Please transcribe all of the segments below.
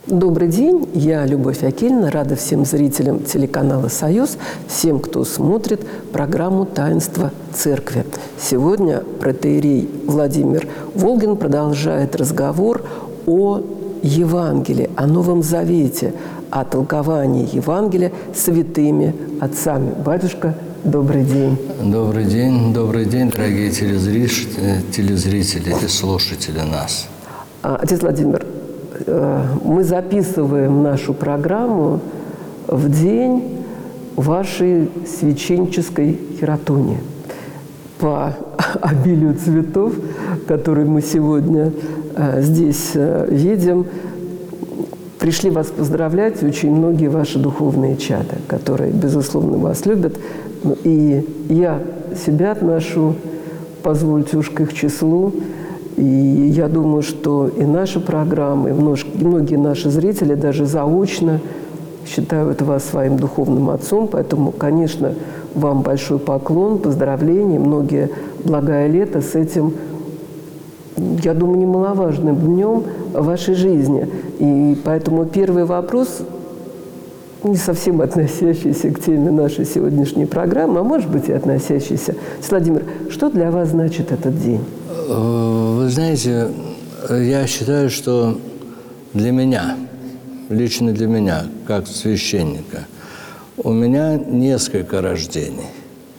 Добрый день, я Любовь Акельна, рада всем зрителям телеканала «Союз», всем, кто смотрит программу «Таинство Церкви». Сегодня протоиерей Владимир Волгин продолжает разговор о Евангелии, о Новом Завете, о толковании Евангелия святыми отцами. Батюшка, добрый день. Добрый день, дорогие телезрители и слушатели нас. Отец Владимир, мы записываем нашу программу в день вашей священнической хератонии. По обилию цветов, которые мы сегодня здесь видим, пришли вас поздравлять очень многие ваши духовные чада, которые, безусловно, вас любят. И я себя отношу, позвольте уж к их числу. И я думаю, что и наша программа, и многие наши зрители даже заочно считают вас своим духовным отцом. Поэтому, конечно, вам большой поклон, поздравления, многие благое лето с этим, я думаю, немаловажным днем в вашей жизни. И поэтому первый вопрос, не совсем относящийся к теме нашей сегодняшней программы, а может быть и относящийся. Владимир, что для вас значит этот день? Вы знаете, я считаю, что для меня, лично для меня, как священника, у меня несколько рождений.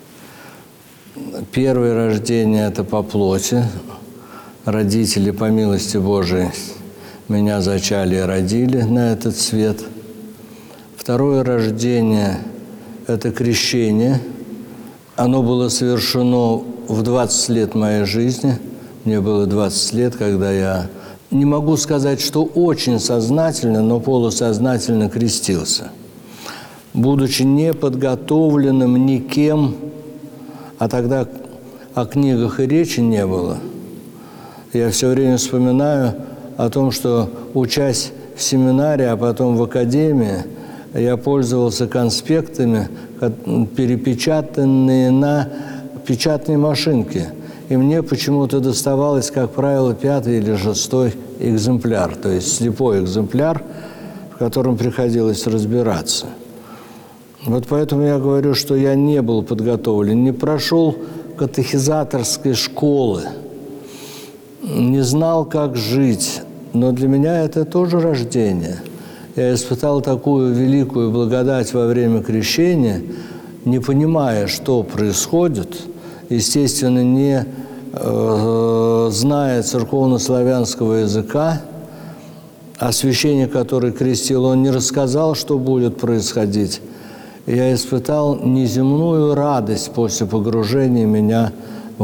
Первое рождение – это по плоти. Родители, по милости Божией, меня зачали и родили на этот свет. Второе рождение – это крещение. Оно было совершено в 20 лет моей жизни. Мне было 20 лет, когда я, не могу сказать, что очень сознательно, но полусознательно крестился. Будучи неподготовленным никем, а тогда о книгах и речи не было, я все время вспоминаю о том, что, учась в семинарии, а потом в академии, я пользовался конспектами, перепечатанные на печатной машинке. И мне почему-то доставалось, как правило, 5-й или 6-й экземпляр, то есть слепой экземпляр, в котором приходилось разбираться. Вот поэтому я говорю, что я не был подготовлен, не прошел катехизаторской школы, не знал, как жить. Но для меня это тоже рождение. Я испытал такую великую благодать во время крещения, не понимая, что происходит, естественно, не зная церковно-славянского языка, а священник, который крестил, он не рассказал, что будет происходить. Я испытал неземную радость после погружения меня в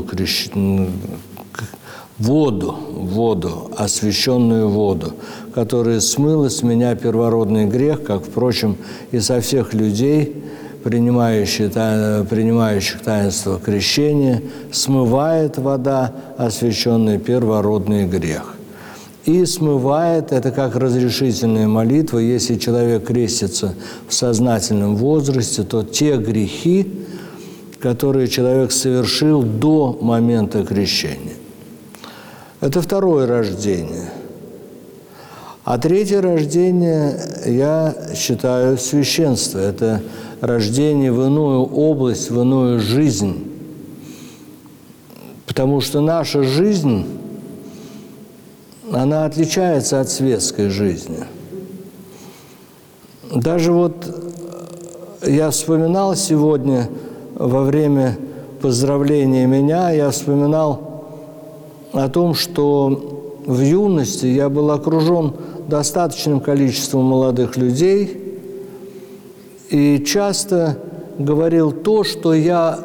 воду, освященную воду, которая смыла с меня первородный грех, как, впрочем, и со всех людей, принимающих таинство крещения, смывает вода, освященная первородный грех. И смывает, это как разрешительная молитва, если человек крестится в сознательном возрасте, то те грехи, которые человек совершил до момента крещения. Это второе рождение. А третье рождение, я считаю, священство. Это рождение в иную область, в иную жизнь. Потому что наша жизнь, она отличается от светской жизни. Даже вот я вспоминал сегодня во время поздравления меня, я вспоминал о том, что в юности я был окружен достаточным количеством молодых людей и часто говорил то, что я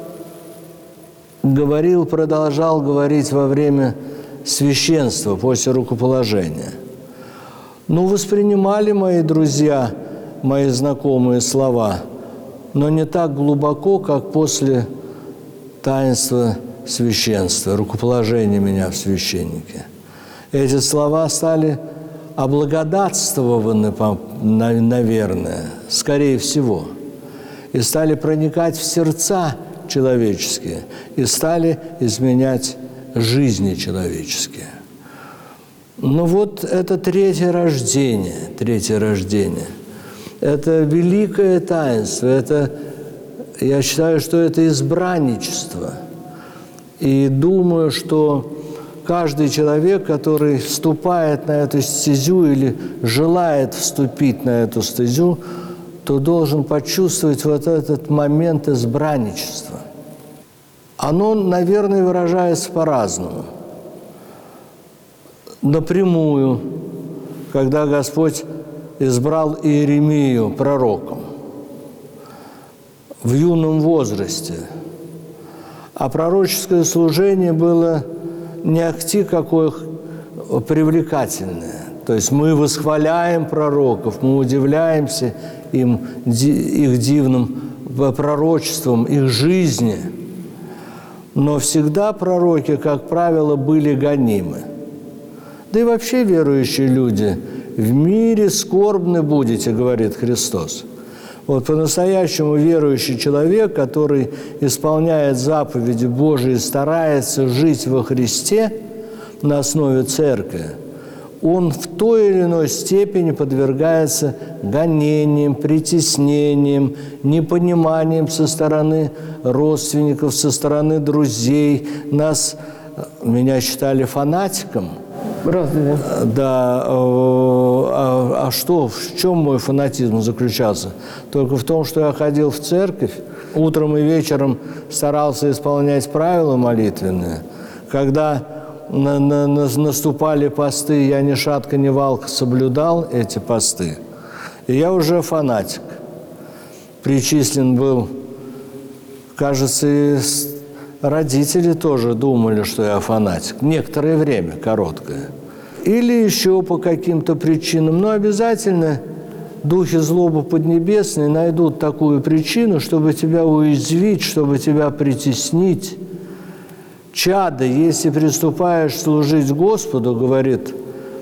говорил, продолжал говорить во время священства, после рукоположения. Ну, воспринимали мои друзья, мои знакомые слова, но не так глубоко, как после таинства священства, рукоположения меня в священнике. Эти слова стали облагодатствованы, наверное, скорее всего, и стали проникать в сердца человеческие, и стали изменять жизни человеческие. Ну вот это третье рождение. Это великое таинство. Я считаю, что это избранничество. И думаю, что каждый человек, который вступает на эту стезю или желает вступить на эту стезю, то должен почувствовать вот этот момент избранничества. Оно, наверное, выражается по-разному. Напрямую, когда Господь избрал Иеремию пророком в юном возрасте, а пророческое служение было не ахти какое привлекательное. То есть мы восхваляем пророков, мы удивляемся их дивным пророчеством, их жизни. Но всегда пророки, как правило, были гонимы. Да и вообще верующие люди, в мире скорбны будете, говорит Христос. Вот по-настоящему верующий человек, который исполняет заповеди Божии, старается жить во Христе на основе Церкви, он в той или иной степени подвергается гонениям, притеснениям, непониманиям со стороны родственников, со стороны друзей. Меня считали фанатиком. Разве? Да. В чем мой фанатизм заключался? Только в том, что я ходил в церковь, утром и вечером старался исполнять правила молитвенные. Когда наступали посты, я ни шатка, ни валка соблюдал эти посты. И я уже фанатик. Причислен был, кажется, и родители тоже думали, что я фанатик. Некоторое время, короткое. Или еще по каким-то причинам. Но обязательно духи злобы поднебесной найдут такую причину, чтобы тебя уязвить, чтобы тебя притеснить. «Чадо, если приступаешь служить Господу, — говорит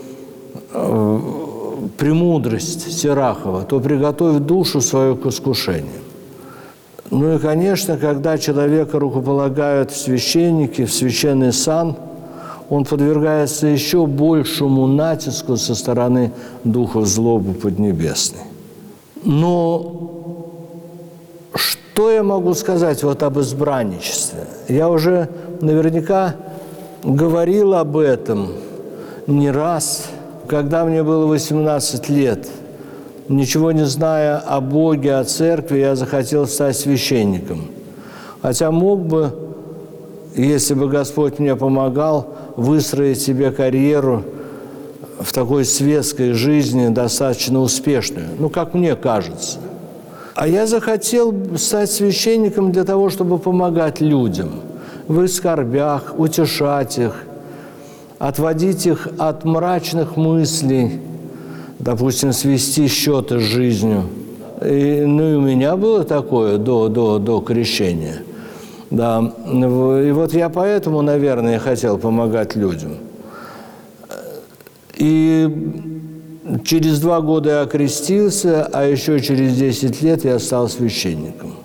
премудрость Сирахова, — то приготовь душу свою к искушению». Ну и, конечно, когда человека рукополагают в священники, в священный сан, он подвергается еще большему натиску со стороны духов злобы поднебесной. Но что я могу сказать вот об избранничестве? Я уже наверняка говорил об этом не раз. Когда мне было 18 лет, ничего не зная о Боге, о церкви, я захотел стать священником. Хотя мог бы, если бы Господь мне помогал, выстроить себе карьеру в такой светской жизни достаточно успешную, как мне кажется. А я захотел стать священником для того, чтобы помогать людям в их скорбях, утешать их, отводить их от мрачных мыслей, допустим, свести счеты с жизнью. И у меня было такое до крещения. Да. И вот я поэтому, наверное, хотел помогать людям. И через 2 года я окрестился, а еще через 10 лет я стал священником.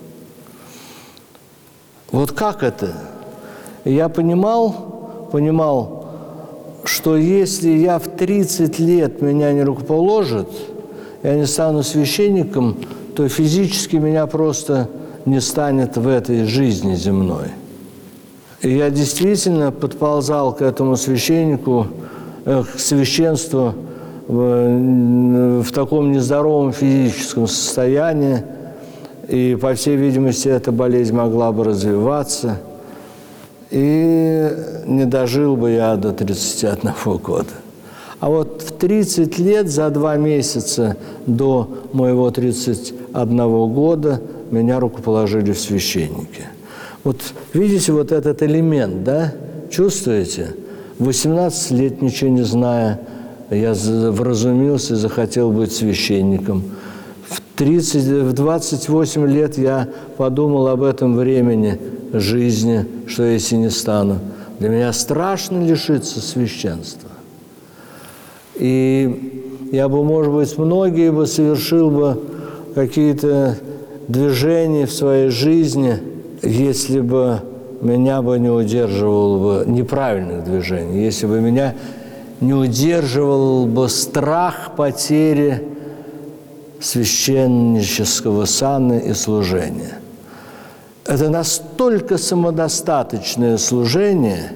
Вот как это? Я понимал, что если я в 30 лет меня не рукоположат, я не стану священником, то физически меня просто не станет в этой жизни земной. И я действительно подползал к этому священнику, к священству в таком нездоровом физическом состоянии, и, по всей видимости, эта болезнь могла бы развиваться, и не дожил бы я до 31 года. А вот в 30 лет, за 2 месяца до моего 31 года, меня рукоположили в священники. Вот видите вот этот элемент, да? Чувствуете? 18 лет, ничего не зная, я вразумился и захотел быть священником. В 28 лет я подумал об этом времени жизни, что если не стану. Для меня страшно лишиться священства. И я бы, может быть, многие бы совершил бы какие-то движения в своей жизни, если бы меня бы не удерживало бы неправильных движений, если бы меня не удерживал бы страх потери священнического сана и служения. Это настолько самодостаточное служение,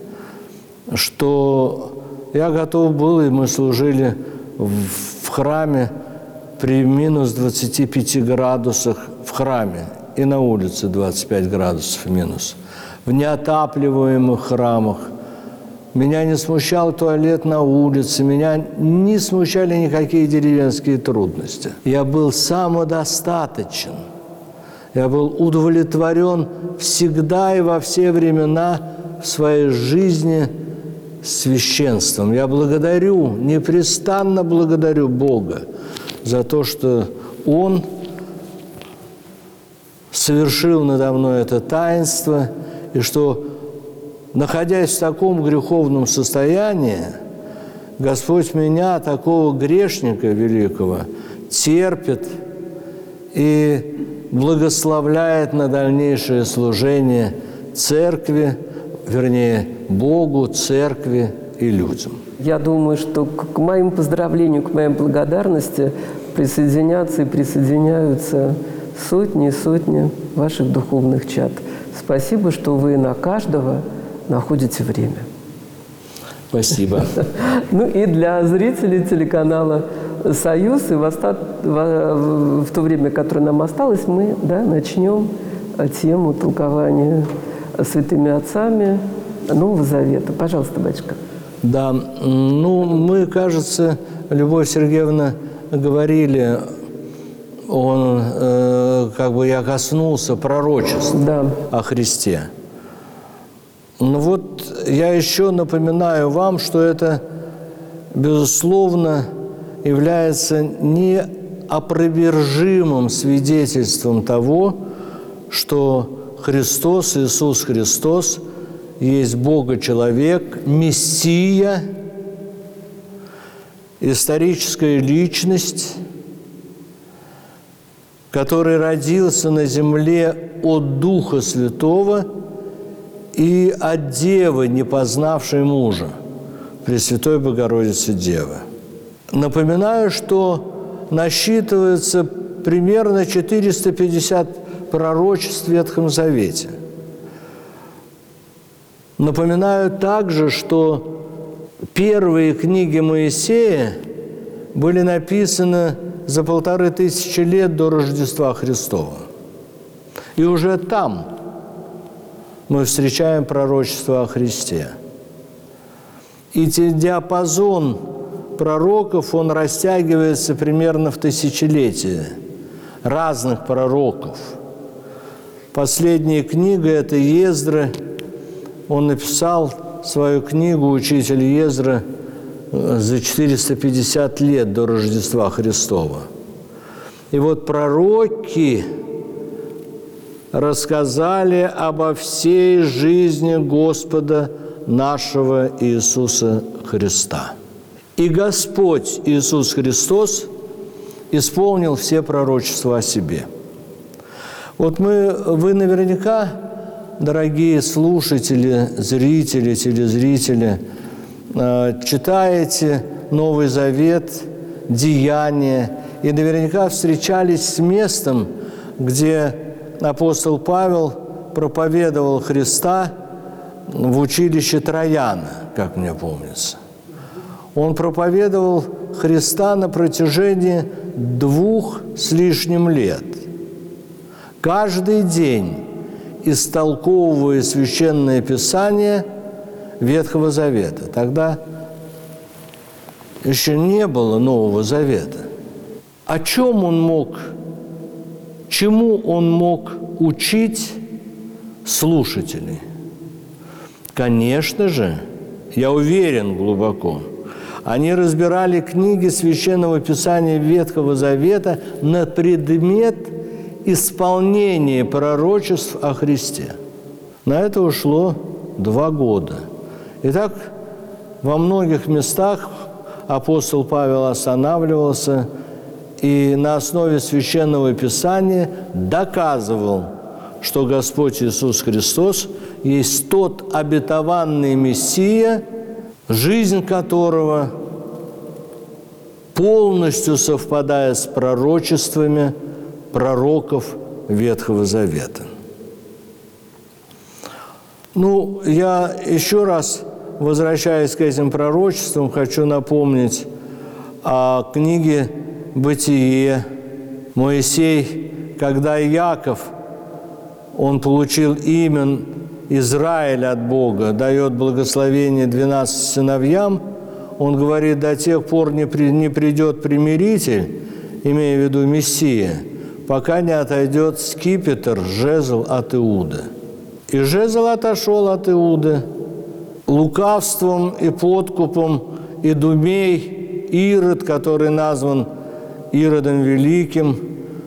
что я готов был, и мы служили в храме при минус 25 градусах в храме и на улице 25 градусов минус, в неотапливаемых храмах. Меня не смущал туалет на улице, меня не смущали никакие деревенские трудности. Я был самодостаточен, я был удовлетворен всегда и во все времена в своей жизни священством. Я благодарю, непрестанно благодарю Бога за то, что Он совершил надо мной это таинство, и что, находясь в таком греховном состоянии, Господь меня, такого грешника великого, терпит и благословляет на дальнейшее служение Церкви, вернее, Богу, Церкви и людям. Я думаю, что к моим поздравлениям, к моей благодарности присоединятся и присоединяются сотни и сотни ваших духовных чад. Спасибо, что вы на каждого находите время. Спасибо. Ну и для зрителей телеканала «Союз» и в то время, которое нам осталось, мы начнем тему толкования святыми отцами Нового Завета. Пожалуйста, батюшка. Да, мы, кажется, Любовь Сергеевна, говорили, я коснулся пророчества о Христе. Я еще напоминаю вам, что это, безусловно, является неопровержимым свидетельством того, что Христос, Иисус Христос, есть Бога-человек, Мессия, историческая личность, который родился на земле от Духа Святого и от Девы, не познавшей мужа, Пресвятой Богородицы Девы. Напоминаю, что насчитывается примерно 450 пророчеств в Ветхом Завете. Напоминаю также, что первые книги Моисея были написаны за 1500 лет до Рождества Христова. И уже там мы встречаем пророчество о Христе. И диапазон пророков, он растягивается примерно в тысячелетие разных пророков. Последняя книга – это Ездра. Он написал свою книгу, учитель Ездра, за 450 лет до Рождества Христова. И вот пророки рассказали обо всей жизни Господа нашего Иисуса Христа. И Господь Иисус Христос исполнил все пророчества о себе. Вы наверняка, дорогие слушатели, зрители, телезрители, читаете Новый Завет, Деяния, и наверняка встречались с местом, где апостол Павел проповедовал Христа в училище Трояна, как мне помнится. Он проповедовал Христа на протяжении 2 с лишним лет. Каждый день истолковывая Священное Писание Ветхого Завета. Тогда еще не было Нового Завета. О чем он мог, чему он мог учить слушателей? Конечно же, я уверен глубоко, они разбирали книги Священного Писания Ветхого Завета на предмет исполнения пророчеств о Христе. На это ушло 2 года. Итак, во многих местах апостол Павел останавливался и на основе Священного Писания доказывал, что Господь Иисус Христос есть тот обетованный Мессия, жизнь которого полностью совпадает с пророчествами пророков Ветхого Завета. Я еще раз, возвращаясь к этим пророчествам, хочу напомнить о книге «Бытие». Моисей, когда Иаков, он получил имя Израиль от Бога, дает благословение 12 сыновьям, он говорит: до тех пор не придет примиритель, имея в виду Мессия, пока не отойдет скипетр, жезл от Иуды. И жезл отошел от Иуды. Лукавством и подкупом Идумей, Ирод, который назван Иродом Великим,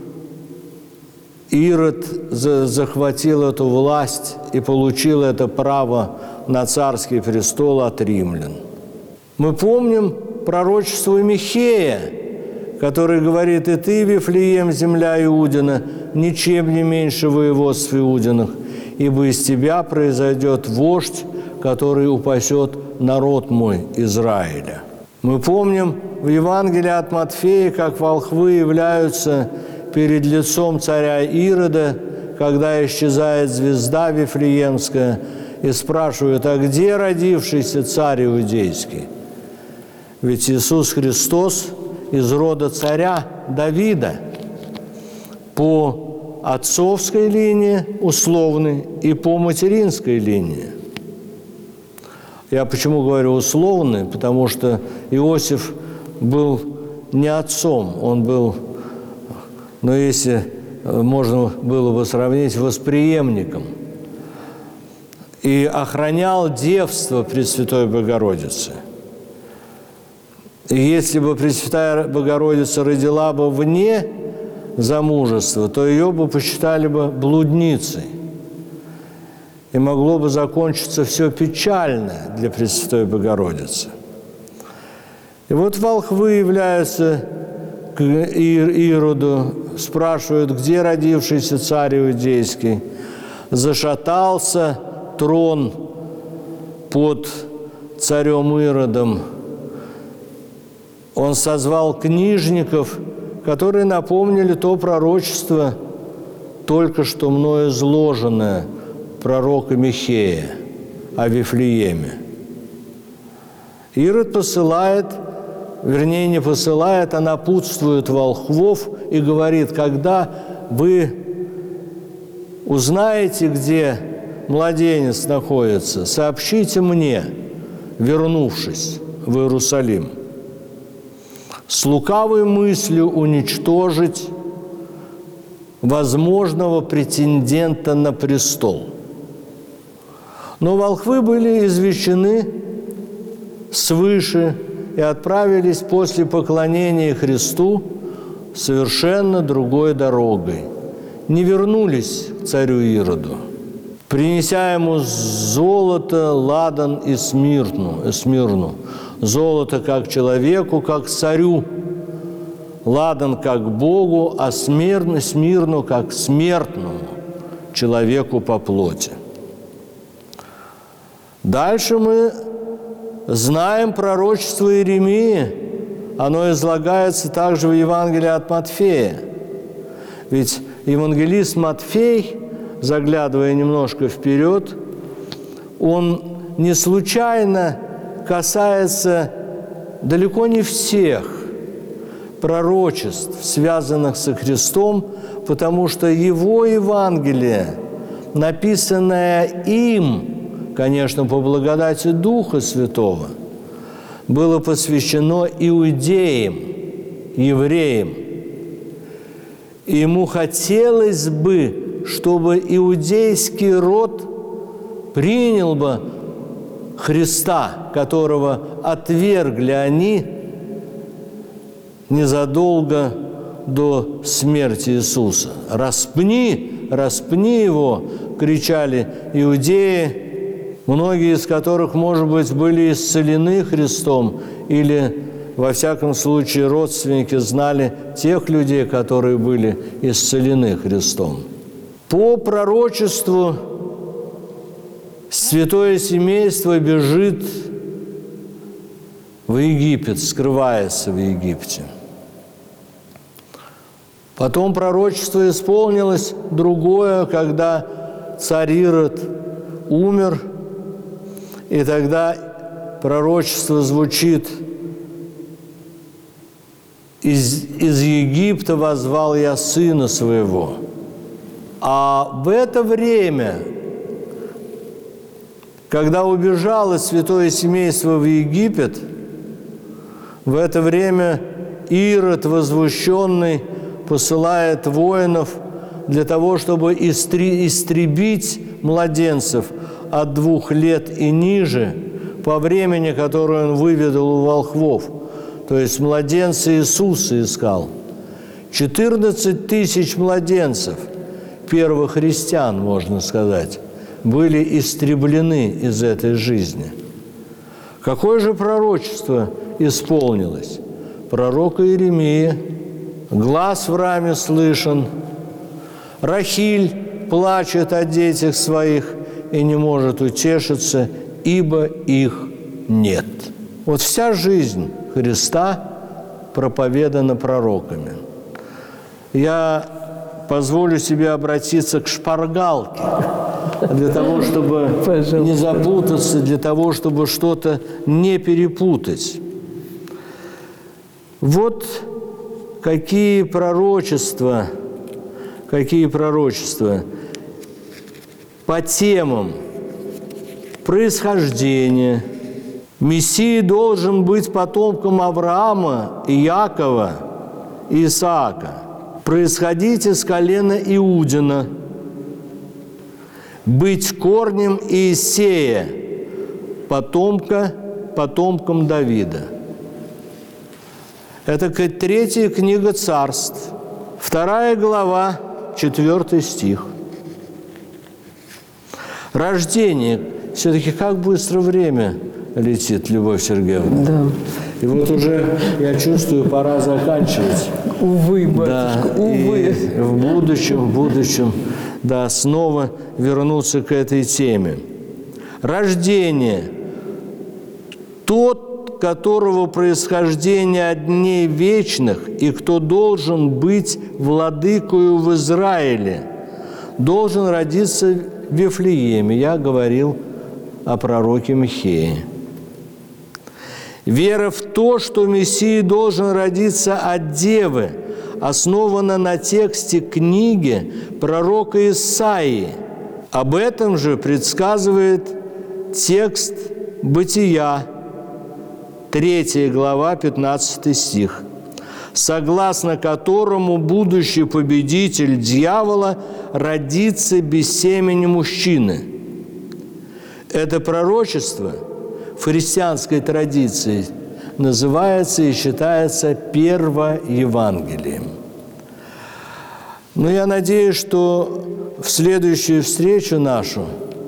Ирод захватил эту власть и получил это право на царский престол от римлян. Мы помним пророчество Михея, который говорит: «И ты, Вифлеем, земля Иудина, ничем не меньше воеводств Иудиных, ибо из тебя произойдет вождь, который упасет народ мой Израиля». Мы помним в Евангелии от Матфея, как волхвы являются перед лицом царя Ирода, когда исчезает звезда Вифлеемская, и спрашивают: а где родившийся царь иудейский? Ведь Иисус Христос из рода царя Давида по отцовской линии условной и по материнской линии. Я почему говорю условный? Потому что Иосиф был не отцом, он был, если можно было бы сравнить, восприемником. И охранял девство Пресвятой Богородицы. И если бы Пресвятая Богородица родила бы вне замужества, то ее бы посчитали бы блудницей. И могло бы закончиться все печально для Пресвятой Богородицы. И вот волхвы являются к Ироду, спрашивают: где родившийся царь иудейский? Зашатался трон под царем Иродом. Он созвал книжников, которые напомнили то пророчество, только что мною изложенное пророка Михея о Вифлееме. Ирод посылает, вернее, не посылает, а напутствует волхвов и говорит: когда вы узнаете, где младенец находится, сообщите мне, вернувшись в Иерусалим, с лукавой мыслью уничтожить возможного претендента на престол. Но волхвы были извещены свыше и отправились после поклонения Христу совершенно другой дорогой. Не вернулись к царю Ироду, принеся ему золото, ладан и смирну. Золото как человеку, как царю, ладан как Богу, а смирну как смертному человеку по плоти. Дальше мы знаем пророчество Иеремии. Оно излагается также в Евангелии от Матфея. Ведь евангелист Матфей, заглядывая немножко вперед, он не случайно касается далеко не всех пророчеств, связанных со Христом, потому что его Евангелие, написанное им, конечно, по благодати Духа Святого, было посвящено иудеям, евреям. И ему хотелось бы, чтобы иудейский род принял бы Христа, которого отвергли они незадолго до смерти Иисуса. «Распни, распни его!» – кричали иудеи, многие из которых, может быть, были исцелены Христом или, во всяком случае, родственники знали тех людей, которые были исцелены Христом. По пророчеству святое семейство бежит в Египет, скрывается в Египте. Потом пророчество исполнилось другое, когда царь Ирод умер, и тогда пророчество звучит: из Египта воззвал я сына своего. А в это время, когда убежало святое семейство в Египет, в это время Ирод, возмущенный, посылает воинов для того, чтобы истребить младенцев от 2 лет и ниже по времени, которое он выведал у волхвов. То есть младенца Иисуса искал. 14 тысяч младенцев, первых христиан, можно сказать, были истреблены из этой жизни. Какое же пророчество исполнилось? Пророка Иеремия: «Глас в раме слышен, Рахиль плачет о детях своих и не может утешиться, ибо их нет». Вот вся жизнь Христа проповедана пророками. Я позволю себе обратиться к шпаргалке для того, чтобы не запутаться, для того, чтобы что-то не перепутать. Вот какие пророчества по темам происхождения. Мессия должен быть потомком Авраама, Иакова и Исаака, происходить из колена Иудина, быть корнем Иисея, потомком Давида. Это 3 книга Царств, 2 глава, 4 стих. Рождение. Все-таки как быстро время летит, Любовь Сергеевна. Да. И вот уже, я чувствую, пора заканчивать. Увы, батюшка, да, увы. И в будущем, да, снова вернуться к этой теме. Рождение. Тот, которого происхождение от дней вечных, и кто должен быть владыкою в Израиле, должен родиться в Вифлееме. Я говорил о пророке Михее. Вера в то, что Мессия должен родиться от Девы, основана на тексте книги пророка Исаии. Об этом же предсказывает текст Бытия, 3 глава, 15 стих, согласно которому будущий победитель дьявола родится без семени мужчины. Это пророчество в христианской традиции называется и считается Первоевангелием. Но я надеюсь, что в следующую встречу нашу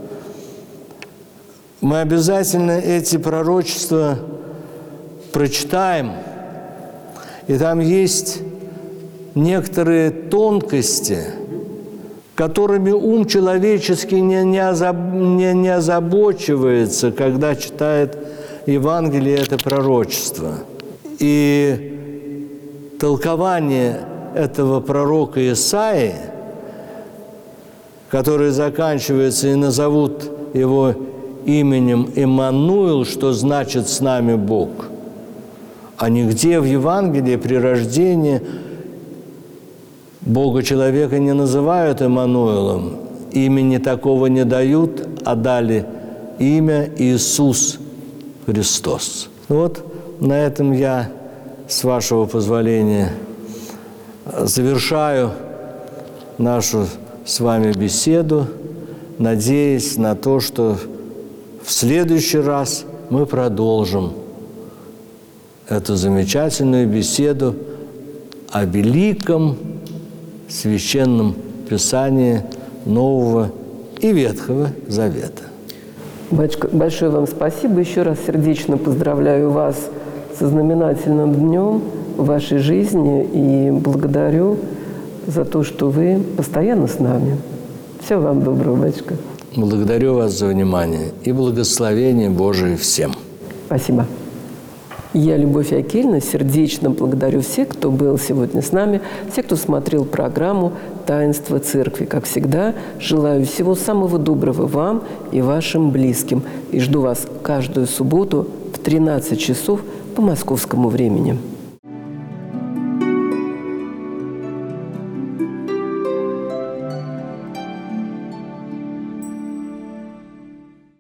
мы обязательно эти пророчества прочитаем, и там есть некоторые тонкости, которыми ум человеческий не озабочивается, когда читает Евангелие, это пророчество. И толкование этого пророка Исаии, который заканчивается, и назовут его именем Иммануил, что значит «с нами Бог», а нигде в Евангелии при рождении Бога человека не называют Иммануилом, имени такого не дают, а дали имя Иисус Христос. Вот на этом я, с вашего позволения, завершаю нашу с вами беседу, надеясь на то, что в следующий раз мы продолжим эту замечательную беседу о великом Священном Писании Нового и Ветхого Завета. Батюшка, большое вам спасибо. Еще раз сердечно поздравляю вас со знаменательным днем в вашей жизни и благодарю за то, что вы постоянно с нами. Всего вам доброго, батюшка. Благодарю вас за внимание и благословение Божие всем. Спасибо. Я, Любовь Акельевна, сердечно благодарю всех, кто был сегодня с нами, всех, кто смотрел программу «Таинство Церкви». Как всегда, желаю всего самого доброго вам и вашим близким. И жду вас каждую субботу в 13 часов по московскому времени.